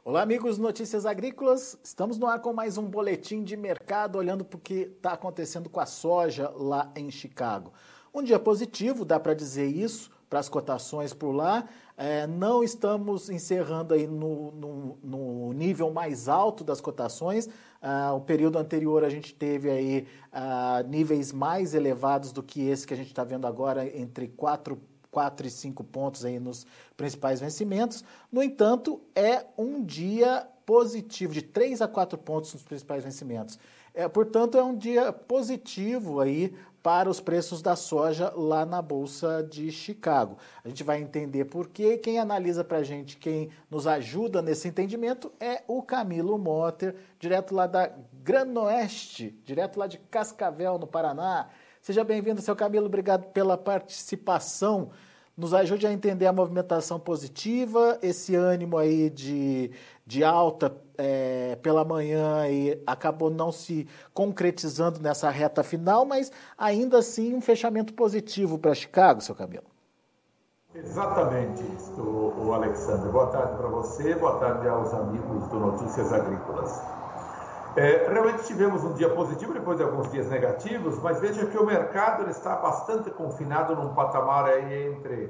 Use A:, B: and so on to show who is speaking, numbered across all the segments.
A: Olá, amigos Notícias Agrícolas. Estamos no ar com mais um boletim de mercado, olhando para o que está acontecendo com a soja lá em Chicago. Um dia positivo, dá para dizer isso, para as cotações por lá. Não estamos encerrando aí no nível mais alto das cotações. O período anterior a gente teve aí níveis mais elevados do que esse que a gente está vendo agora, entre 4 e 5 pontos aí nos principais vencimentos. No entanto, é um dia positivo, de 3 a 4 pontos nos principais vencimentos. Portanto, é um dia positivo aí para os preços da soja lá na Bolsa de Chicago. A gente vai entender por quê. Quem analisa para a gente, quem nos ajuda nesse entendimento é o Camilo Motter, direto lá da Granoeste, direto lá de Cascavel, no Paraná. Seja bem-vindo, seu Camilo, obrigado pela participação. Nos ajude a entender a movimentação positiva, esse ânimo aí de alta pela manhã aí acabou não se concretizando nessa reta final, mas ainda assim um fechamento positivo para Chicago, seu Camilo.
B: Exatamente isso, o Alexandre. Boa tarde para você, boa tarde aos amigos do Notícias Agrícolas. Realmente tivemos um dia positivo depois de alguns dias negativos, mas veja que o mercado ele está bastante confinado num patamar aí entre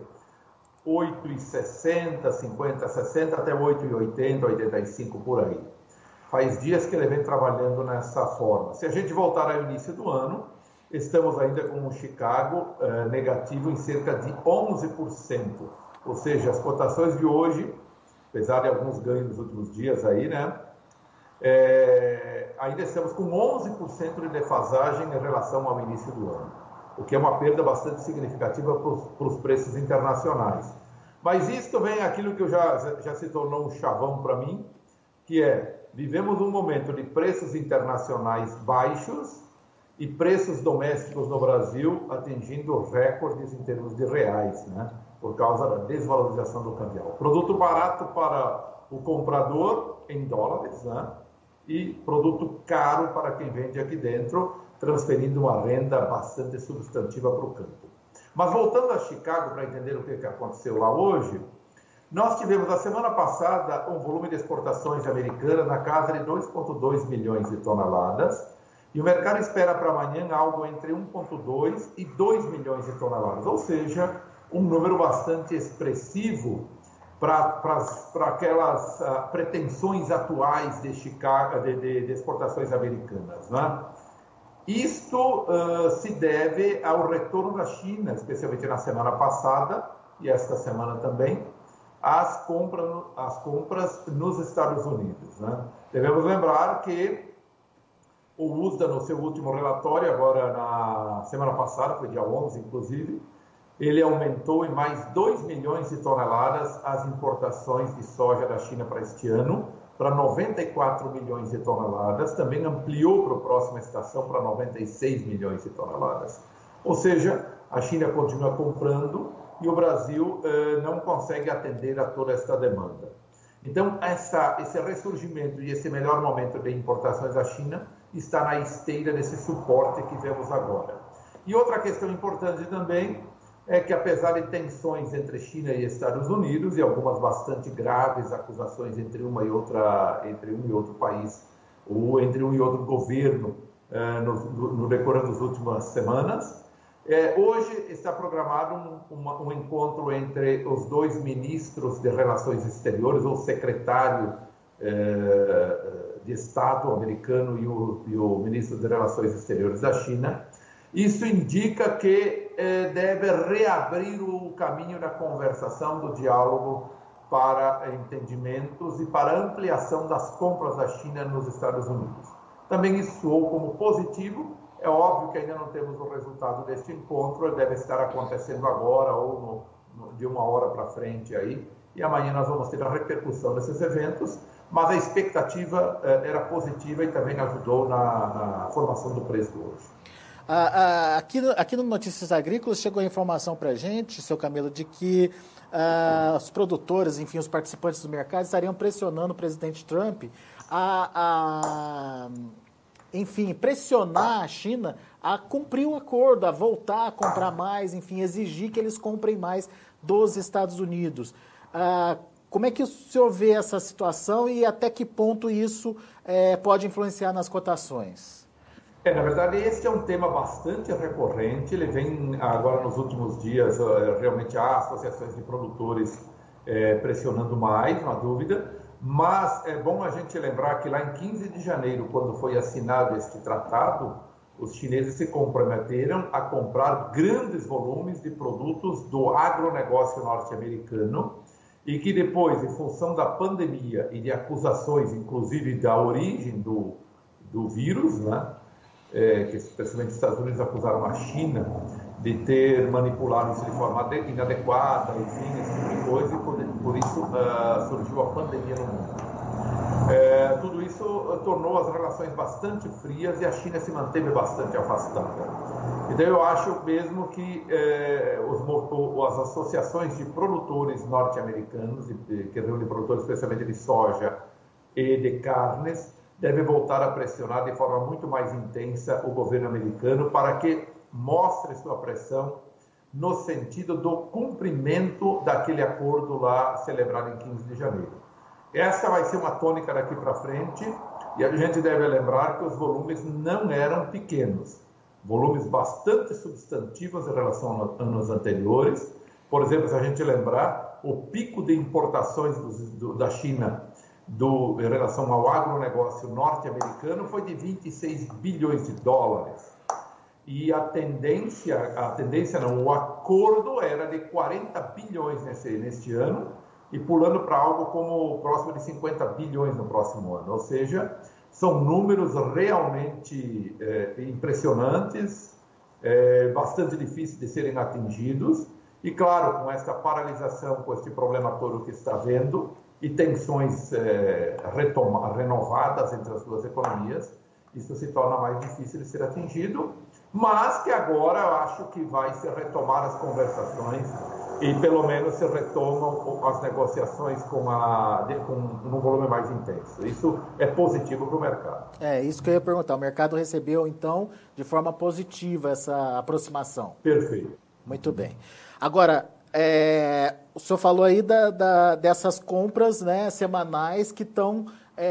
B: 8,60, 50, 60 até 8,80, 85 por aí. Faz dias que ele vem trabalhando nessa forma. Se a gente voltar ao início do ano, estamos ainda com um Chicago negativo em cerca de 11%. Ou seja, as cotações de hoje, apesar de alguns ganhos nos últimos dias aí, né? Ainda estamos com 11% de defasagem em relação ao início do ano, o que é uma perda bastante significativa para os preços internacionais. Mas isso vem aquilo que já se tornou um chavão para mim, que vivemos um momento de preços internacionais baixos e preços domésticos no Brasil atingindo recordes em termos de reais, né? Por causa da desvalorização do cambial. Produto barato para o comprador em dólares, né? E produto caro para quem vende aqui dentro, transferindo uma renda bastante substantiva para o campo. Mas voltando a Chicago, para entender o que aconteceu lá hoje, nós tivemos a semana passada um volume de exportações americanas na casa de 2,2 milhões de toneladas, e o mercado espera para amanhã algo entre 1,2 e 2 milhões de toneladas, ou seja, um número bastante expressivo para aquelas pretensões atuais de Chicago, de exportações americanas, né? Isto se deve ao retorno da China, especialmente na semana passada e esta semana também, às compras nos Estados Unidos, né? Devemos lembrar que o USDA, no seu último relatório, agora na semana passada, foi dia 11 inclusive, ele aumentou em mais 2 milhões de toneladas as importações de soja da China para este ano, para 94 milhões de toneladas, também ampliou para a próxima estação para 96 milhões de toneladas. Ou seja, a China continua comprando e o Brasil não consegue atender a toda esta demanda. Então, esse ressurgimento e esse melhor momento de importações da China está na esteira desse suporte que vemos agora. E outra questão importante também é que, apesar de tensões entre China e Estados Unidos, e algumas bastante graves acusações entre um e outro país, ou entre um e outro governo no decorrer das últimas semanas, hoje está programado um encontro entre os dois ministros de Relações Exteriores, ou secretário de Estado americano e o ministro de Relações Exteriores da China. Isso indica que deve reabrir o caminho da conversação, do diálogo para entendimentos e para ampliação das compras da China nos Estados Unidos. Também isso soou como positivo. É óbvio que ainda não temos o resultado deste encontro, ele deve estar acontecendo agora ou de uma hora para frente aí, e amanhã nós vamos ter a repercussão desses eventos, mas a expectativa era positiva e também ajudou na formação do preço hoje.
A: Aqui no Notícias Agrícolas chegou a informação para a gente, seu Camilo, de que os produtores, enfim, os participantes do mercado estariam pressionando o presidente Trump enfim, pressionar a China a cumprir o acordo, a voltar a comprar mais, enfim, exigir que eles comprem mais dos Estados Unidos. Como é que o senhor vê essa situação e até que ponto isso pode influenciar nas cotações?
B: Na verdade, esse é um tema bastante recorrente. Ele vem agora nos últimos dias, realmente há associações de produtores pressionando mais, não há dúvida. Mas é bom a gente lembrar que lá em 15 de janeiro, quando foi assinado este tratado, os chineses se comprometeram a comprar grandes volumes de produtos do agronegócio norte-americano e que depois, em função da pandemia e de acusações, inclusive da origem do vírus, né, que especialmente os Estados Unidos acusaram a China de ter manipulado isso de forma inadequada, enfim, esse tipo de coisa, e por isso surgiu a pandemia no mundo. Tudo isso tornou as relações bastante frias e a China se manteve bastante afastada. Então eu acho mesmo que as associações de produtores norte-americanos, que reúnem produtores especialmente de soja e de carnes, devem voltar a pressionar de forma muito mais intensa o governo americano para que mostre sua pressão no sentido do cumprimento daquele acordo lá celebrado em 15 de janeiro. Essa vai ser uma tônica daqui para frente e a gente deve lembrar que os volumes não eram pequenos. Volumes bastante substantivos em relação a anos anteriores. Por exemplo, se a gente lembrar, o pico de importações da China em relação ao agronegócio norte-americano foi de 26 bilhões de dólares. E o acordo era de 40 bilhões neste ano, e pulando para algo como próximo de 50 bilhões no próximo ano. Ou seja, são números realmente impressionantes, bastante difíceis de serem atingidos. E claro, com essa paralisação, com este problema todo que está havendo, e tensões renovadas entre as duas economias, isso se torna mais difícil de ser atingido, mas que agora eu acho que vai se retomar as conversações e pelo menos se retomam as negociações num volume mais intenso. Isso é positivo para o mercado.
A: Isso que eu ia perguntar. O mercado recebeu, então, de forma positiva essa aproximação?
B: Perfeito.
A: Muito bem. Agora, o senhor falou aí dessas compras, né, semanais que estão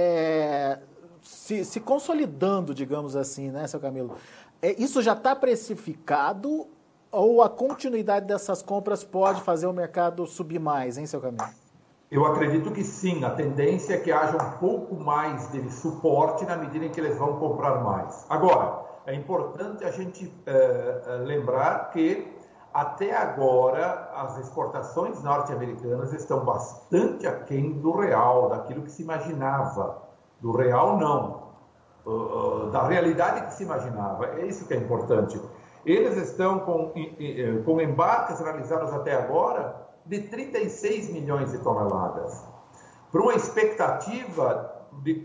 A: se consolidando, digamos assim, né, seu Camilo? Isso já está precificado ou a continuidade dessas compras pode fazer o mercado subir mais, hein, seu Camilo?
B: Eu acredito que sim. A tendência é que haja um pouco mais de suporte na medida em que eles vão comprar mais. Agora, é importante a gente lembrar que até agora as exportações norte-americanas estão bastante aquém do real, daquilo que se imaginava. Do real, não. Da realidade que se imaginava. É isso que é importante. Eles estão com embarques realizados até agora de 36 milhões de toneladas, para uma expectativa de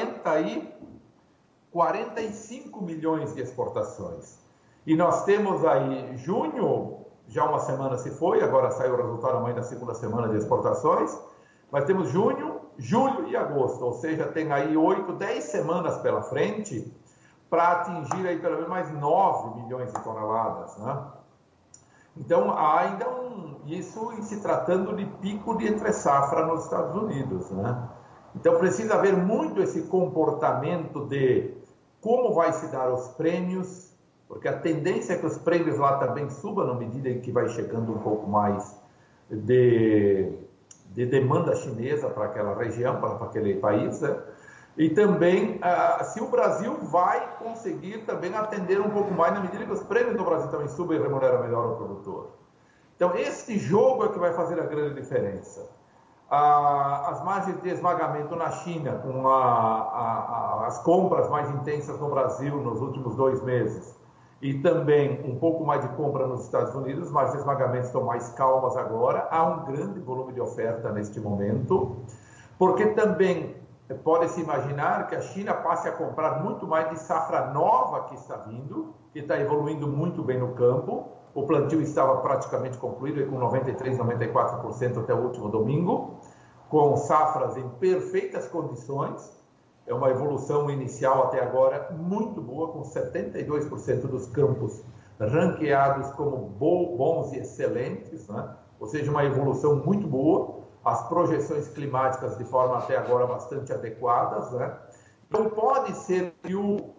B: 45 milhões de exportações. E nós temos aí junho, já uma semana se foi, agora saiu o resultado amanhã da segunda semana de exportações, mas temos junho, julho e agosto, ou seja, tem aí 8, 10 semanas pela frente para atingir aí pelo menos mais 9 milhões de toneladas, né? Então, há ainda isso se tratando de pico de entre-safra nos Estados Unidos, né? Então, precisa haver muito esse comportamento de como vai se dar os prêmios, porque a tendência é que os prêmios lá também subam na medida em que vai chegando um pouco mais de demanda chinesa para aquela região, para aquele país, né? E também se o Brasil vai conseguir também atender um pouco mais na medida que os prêmios do Brasil também subem e remuneram melhor o produtor. Então, este jogo é que vai fazer a grande diferença. As margens de esmagamento na China, com as compras mais intensas no Brasil nos últimos 2 meses, e também um pouco mais de compra nos Estados Unidos, as margens de esmagamento estão mais calmas agora. Há um grande volume de oferta neste momento, porque também pode-se imaginar que a China passe a comprar muito mais de safra nova que está vindo, que está evoluindo muito bem no campo. O plantio estava praticamente concluído, com 93%, 94% até o último domingo, com safras em perfeitas condições. É uma evolução inicial até agora muito boa, com 72% dos campos ranqueados como bons e excelentes, né? Ou seja, uma evolução muito boa. as projeções climáticas de forma até agora bastante adequadas, né? Então pode ser que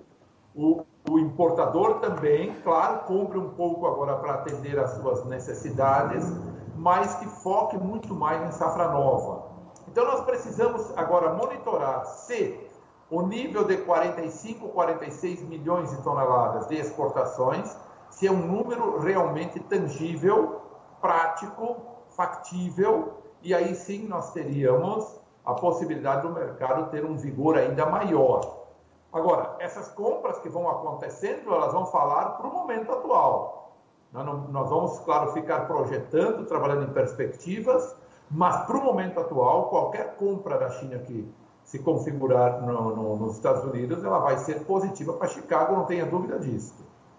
B: o importador também, claro, compre um pouco agora para atender às suas necessidades, mas que foque muito mais em safra nova. Então nós precisamos agora monitorar se o nível de 45, 46 milhões de toneladas de exportações, se é um número realmente tangível, prático, factível, e aí sim nós teríamos a possibilidade do mercado ter um vigor ainda maior. Agora, essas compras que vão acontecendo, elas vão falar para o momento atual. Nós vamos, claro, ficar projetando, trabalhando em perspectivas, mas para o momento atual, qualquer compra da China que se configurar nos Estados Unidos, ela vai ser positiva para Chicago, não tenha dúvida disso.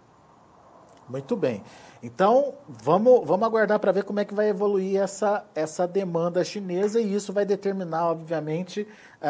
A: Muito bem. Então, vamos aguardar para ver como é que vai evoluir essa demanda chinesa, e isso vai determinar, obviamente,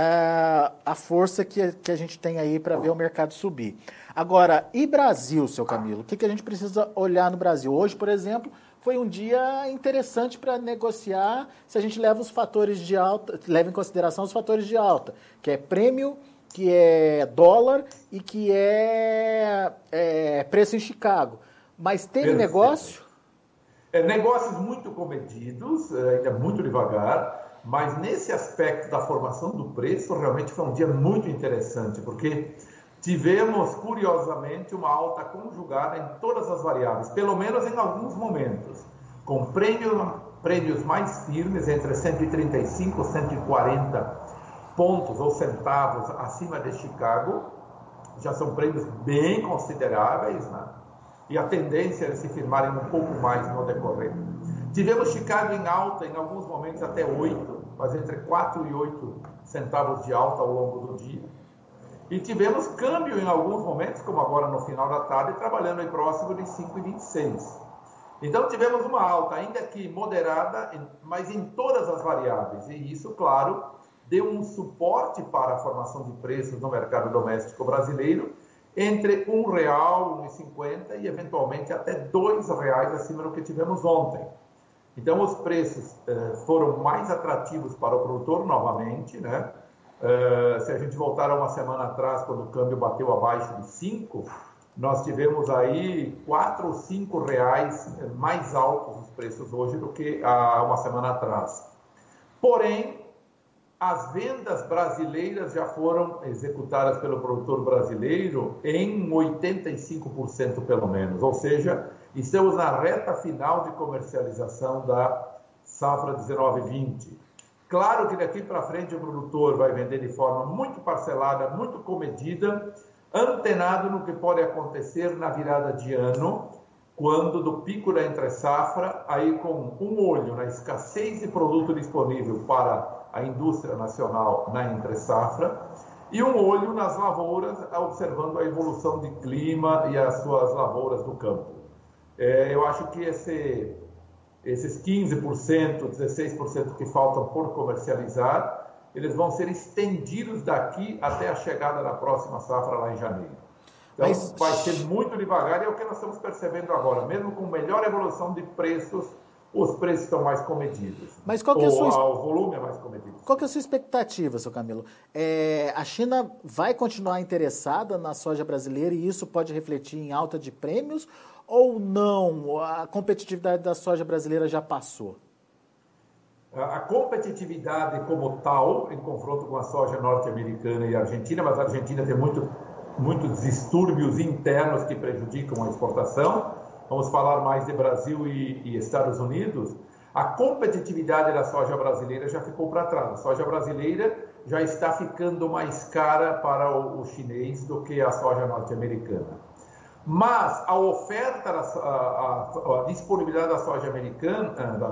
A: a força que a gente tem aí para ver o mercado subir. Agora, e Brasil, seu Camilo? O que a gente precisa olhar no Brasil? Hoje, por exemplo, foi um dia interessante para negociar se a gente leva os fatores de alta, leva em consideração os fatores de alta, que é prêmio, que é dólar e que é preço em Chicago. Mas teve negócio?
B: Negócios muito comedidos, ainda muito devagar, mas nesse aspecto da formação do preço, realmente foi um dia muito interessante, porque tivemos, curiosamente, uma alta conjugada em todas as variáveis, pelo menos em alguns momentos, com prêmios mais firmes, entre 135 e 140 pontos ou centavos acima de Chicago, já são prêmios bem consideráveis, né? E a tendência é se firmarem um pouco mais no decorrer. Tivemos Chicago em alta, em alguns momentos até 8, mas entre 4 e 8 centavos de alta ao longo do dia. E tivemos câmbio em alguns momentos, como agora no final da tarde, trabalhando aí próximo de 5,26. Então tivemos uma alta, ainda que moderada, mas em todas as variáveis. E isso, claro, deu um suporte para a formação de preços no mercado doméstico brasileiro, entre R$ 1,00, R$ 1,50 e eventualmente até R$ 2,00 acima do que tivemos ontem. Então os preços foram mais atrativos para o produtor novamente, né? Se a gente voltar a uma semana atrás, quando o câmbio bateu abaixo de 5, nós tivemos aí R$ 4 ou R$ 5 mais altos os preços hoje do que há uma semana atrás. Porém, as vendas brasileiras já foram executadas pelo produtor brasileiro em 85% pelo menos, ou seja, estamos na reta final de comercialização da safra 19/20. Claro que daqui para frente o produtor vai vender de forma muito parcelada, muito comedida, antenado no que pode acontecer na virada de ano, quando do pico da entre-safra, aí com um olho na escassez de produto disponível para a indústria nacional na entre-safra, e um olho nas lavouras, observando a evolução de clima e as suas lavouras do campo. Eu acho que esses 15%, 16% que faltam por comercializar, eles vão ser estendidos daqui até a chegada da próxima safra lá em janeiro. Então, vai ser muito devagar, e é o que nós estamos percebendo agora. Mesmo com melhor evolução de preços, os preços estão mais comedidos.
A: Mas qual que é
B: o volume é mais comedido.
A: Qual que é a sua expectativa, seu Camilo? A China vai continuar interessada na soja brasileira e isso pode refletir em alta de prêmios? Ou não? A competitividade da soja brasileira já passou?
B: A competitividade como tal, em confronto com a soja norte-americana e argentina, mas a Argentina tem muitos distúrbios internos que prejudicam a exportação. Vamos falar mais de Brasil e Estados Unidos. A competitividade da soja brasileira já ficou para trás. A soja brasileira já está ficando mais cara para o chinês do que a soja norte-americana. Mas a oferta, a disponibilidade da soja americana,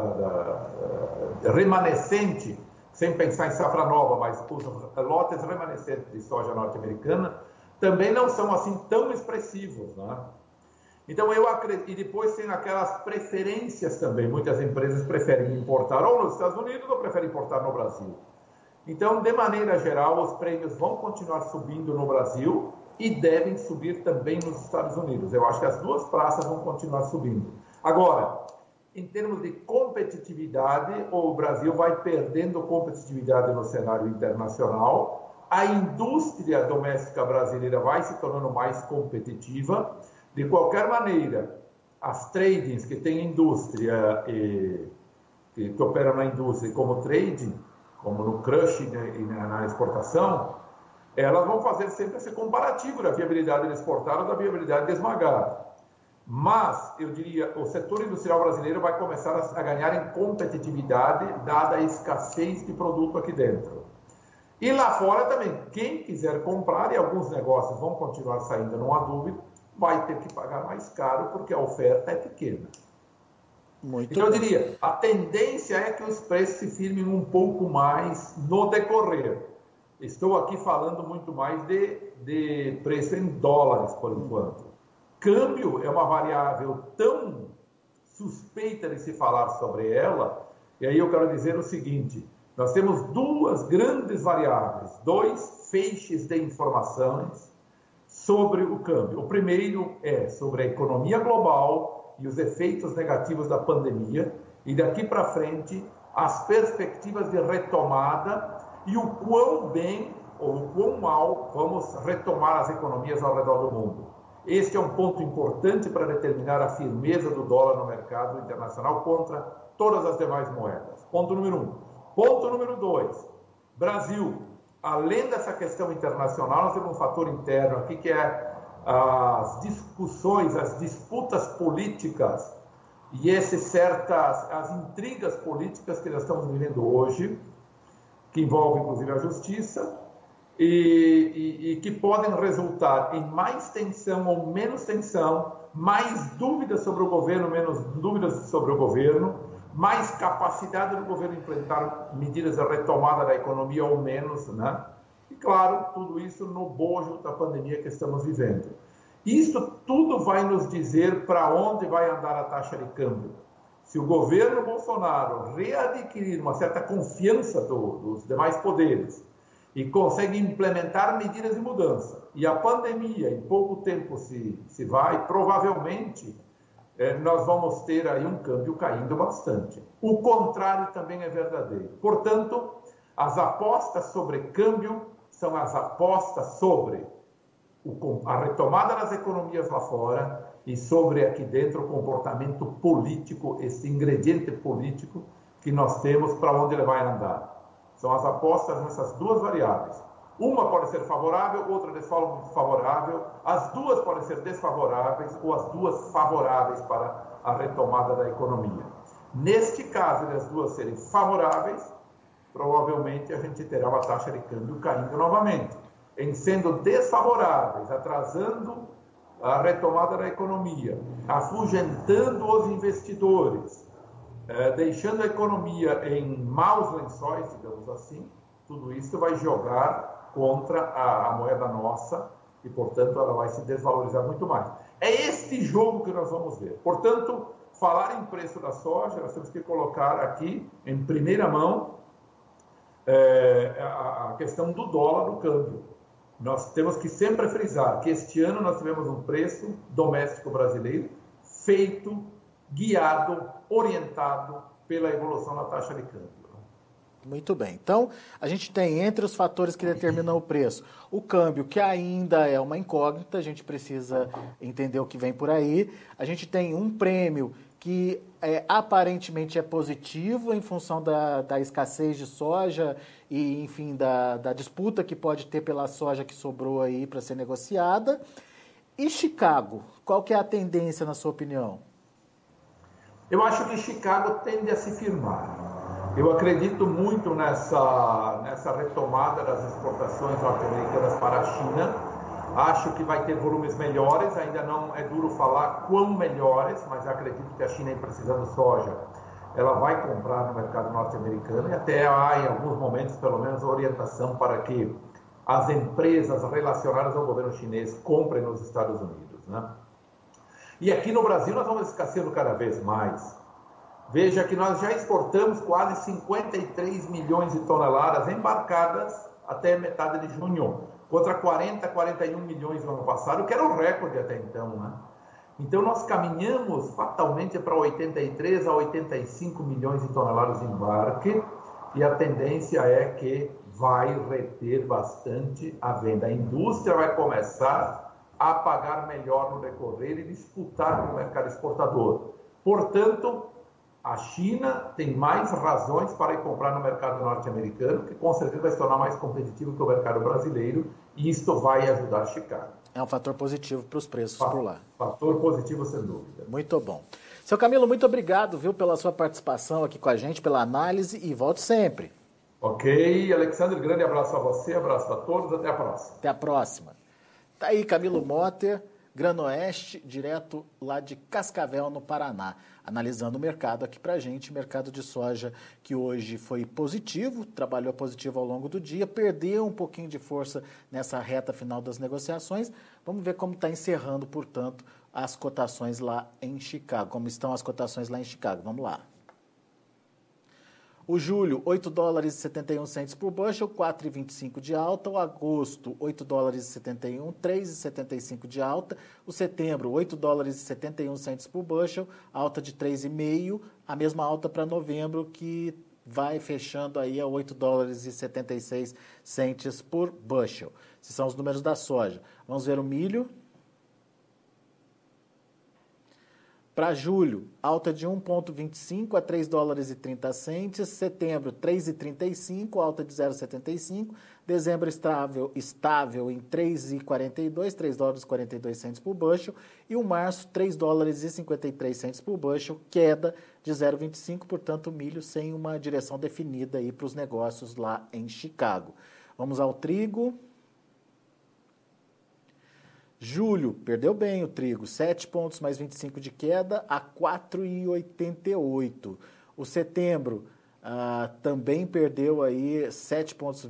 B: remanescente, sem pensar em safra nova, mas os lotes remanescentes de soja norte-americana, também não são assim tão expressivos, né? Então eu acredito, e depois tem aquelas preferências também, muitas empresas preferem importar ou nos Estados Unidos ou preferem importar no Brasil. Então, de maneira geral, os prêmios vão continuar subindo no Brasil e devem subir também nos Estados Unidos. Eu acho que as duas praças vão continuar subindo. Agora, em termos de competitividade, o Brasil vai perdendo competitividade no cenário internacional, a indústria doméstica brasileira vai se tornando mais competitiva. De qualquer maneira, as tradings que têm indústria que operam na indústria como trading, como no crush e na exportação, elas vão fazer sempre esse comparativo da viabilidade de exportar ou da viabilidade de esmagar. Mas, eu diria, o setor industrial brasileiro vai começar a ganhar em competitividade, dada a escassez de produto aqui dentro. E lá fora também, quem quiser comprar, e alguns negócios vão continuar saindo, não há dúvida, vai ter que pagar mais caro, porque a oferta é pequena. Então, eu diria, a tendência é que os preços se firmem um pouco mais no decorrer. Estou aqui falando muito mais de preço em dólares, por enquanto. Câmbio é uma variável tão suspeita de se falar sobre ela, e aí eu quero dizer o seguinte: nós temos duas grandes variáveis, dois feixes de informações sobre o câmbio. O primeiro é sobre a economia global e os efeitos negativos da pandemia, e daqui para frente as perspectivas de retomada e o quão bem ou o quão mal vamos retomar as economias ao redor do mundo. Este é um ponto importante para determinar a firmeza do dólar no mercado internacional contra todas as demais moedas. Ponto número 1. Ponto número 2. Brasil, além dessa questão internacional, nós temos um fator interno aqui que é as discussões, as disputas políticas e as intrigas políticas que nós estamos vivendo hoje, que envolvem inclusive a justiça, e que podem resultar em mais tensão ou menos tensão, mais dúvidas sobre o governo, menos dúvidas sobre o governo, mais capacidade do governo implementar medidas de retomada da economia ou menos, né? E claro, tudo isso no bojo da pandemia que estamos vivendo. Isso tudo vai nos dizer para onde vai andar a taxa de câmbio. Se o governo Bolsonaro readquirir uma certa confiança dos demais poderes e consegue implementar medidas de mudança, e a pandemia em pouco tempo se vai, provavelmente nós vamos ter aí um câmbio caindo bastante. O contrário também é verdadeiro. Portanto, as apostas sobre câmbio são as apostas sobre a retomada das economias lá fora e sobre aqui dentro o comportamento político, esse ingrediente político que nós temos para onde ele vai andar. São as apostas nessas duas variáveis. Uma pode ser favorável, outra desfavorável, as duas podem ser desfavoráveis ou as duas favoráveis para a retomada da economia. Neste caso de as duas serem favoráveis, provavelmente a gente terá uma taxa de câmbio caindo novamente. Em sendo desfavoráveis, atrasando a retomada da economia, afugentando os investidores, deixando a economia em maus lençóis, digamos assim, tudo isso vai jogar contra a moeda nossa e, portanto, ela vai se desvalorizar muito mais. É este jogo que nós vamos ver. Portanto, falar em preço da soja, nós temos que colocar aqui, em primeira mão, a questão do dólar, do câmbio. Nós temos que sempre frisar que este ano nós tivemos um preço doméstico brasileiro feito, guiado, orientado pela evolução da taxa de câmbio.
A: Muito bem. Então, a gente tem entre os fatores que determinam o preço, o câmbio, que ainda é uma incógnita, a gente precisa entender o que vem por aí. A gente tem um prêmio que aparentemente é positivo em função da escassez de soja e, enfim, da disputa que pode ter pela soja que sobrou aí para ser negociada. E Chicago, qual que é a tendência, na sua opinião?
B: Eu acho que Chicago tende a se firmar. Eu acredito muito nessa retomada das exportações norte-americanas para a China. Acho que vai ter volumes melhores, ainda não é duro falar quão melhores, mas acredito que a China, precisando de soja, ela vai comprar no mercado norte-americano e até há, em alguns momentos, pelo menos, orientação para que as empresas relacionadas ao governo chinês comprem nos Estados Unidos, né? E aqui no Brasil nós vamos escasseando cada vez mais. Veja que nós já exportamos quase 53 milhões de toneladas embarcadas até metade de junho, contra 41 milhões no ano passado, que era um recorde até então, né? Então, nós caminhamos fatalmente para 83 a 85 milhões de toneladas de embarque, e a tendência é que vai reter bastante a venda. A indústria vai começar a pagar melhor no decorrer e disputar com o mercado exportador. Portanto, a China tem mais razões para ir comprar no mercado norte-americano, que com certeza vai se tornar mais competitivo que o mercado brasileiro, e isto vai ajudar Chicago.
A: É um fator positivo para os preços por lá.
B: Fator positivo, sem dúvida.
A: Muito bom. Seu Camilo, muito obrigado, viu, pela sua participação aqui com a gente, pela análise, e volte sempre.
B: Ok, Alexandre, grande abraço a você, abraço a todos, até a próxima.
A: Até a próxima. Tá aí Camilo Motter, Granoeste, direto lá de Cascavel, no Paraná, analisando o mercado aqui pra gente, mercado de soja que hoje foi positivo, trabalhou positivo ao longo do dia, perdeu um pouquinho de força nessa reta final das negociações. Vamos ver como está encerrando, portanto, as cotações lá em Chicago, como estão as cotações lá em Chicago. Vamos lá. O julho, 8 dólares e 71 centes por bushel, 4,25 de alta. O agosto, 8 dólares e 71, 3,75 de alta. O setembro, 8 dólares e 71 centes por bushel, alta de 3,5. A mesma alta para novembro, que vai fechando aí a 8 dólares e 76 centes por bushel. Esses são os números da soja. Vamos ver o milho. Para julho, alta de 1,25 a 3 dólares e 30 centes. Setembro, 3,35, alta de 0,75. Dezembro, estável em 3,42, 3 dólares e 42 centes por bushel. E o março, 3 dólares e 53 centes por bushel, queda de 0,25. Portanto, o milho sem uma direção definida aí para os negócios lá em Chicago. Vamos ao trigo. Julho, perdeu bem o trigo, 7 pontos mais 25 de queda a 4,88. O setembro também perdeu aí 7 pontos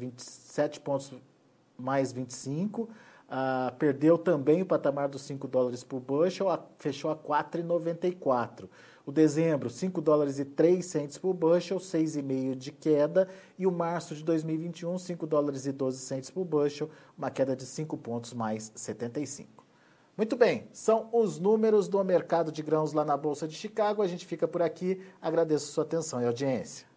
A: mais 25. Perdeu também o patamar dos 5 dólares por bushel, fechou a 4,94. O dezembro, 5 dólares e 3 centes por bushel, 6,5 de queda. E o março de 2021, 5 dólares e 12 centes por bushel, uma queda de 5 pontos mais 75. Muito bem, são os números do mercado de grãos lá na Bolsa de Chicago. A gente fica por aqui. Agradeço a sua atenção e audiência.